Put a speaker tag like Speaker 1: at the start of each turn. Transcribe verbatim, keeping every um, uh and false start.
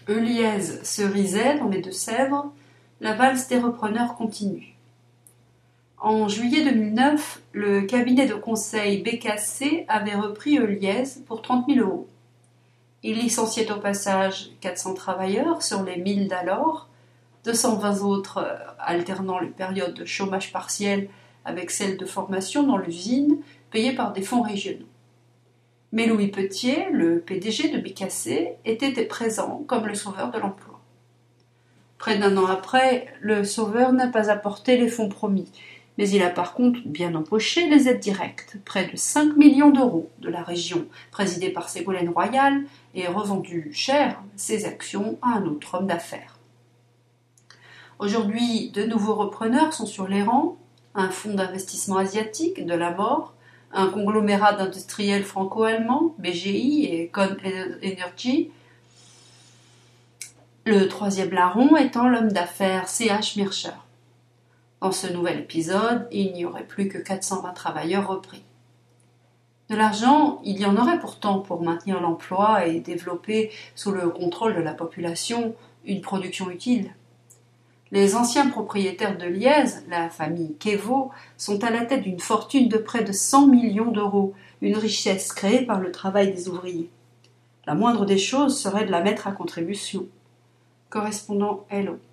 Speaker 1: Euliez-Cerizay, dans les Deux-Sèvres, la valse des repreneurs continue. En juillet deux mille neuf, le cabinet de conseil B K C avait repris Euliez pour trente mille euros. Il licenciait au passage quatre cents travailleurs sur les mille d'alors, deux cent vingt autres alternant les périodes de chômage partiel avec celles de formation dans l'usine, payées par des fonds régionaux. Mais Louis Petier, le P D G de B K C, était présent comme le sauveur de l'emploi. Près d'un an après, le sauveur n'a pas apporté les fonds promis, mais il a par contre bien empoché les aides directes, près de cinq millions d'euros de la région, présidée par Ségolène Royal, et revendu cher ses actions à un autre homme d'affaires. Aujourd'hui, de nouveaux repreneurs sont sur les rangs, un fonds d'investissement asiatique, de la mort, un conglomérat d'industriels franco-allemands, B G I et Con Energy, le troisième larron étant l'homme d'affaires C H Mirscher. Dans ce nouvel épisode, il n'y aurait plus que quatre cent vingt travailleurs repris. De l'argent, il y en aurait pourtant pour maintenir l'emploi et développer, sous le contrôle de la population, une production utile. Les anciens propriétaires de Liège, la famille Quévot, sont à la tête d'une fortune de près de cent millions d'euros, une richesse créée par le travail des ouvriers. La moindre des choses serait de la mettre à contribution. Correspondant Hello.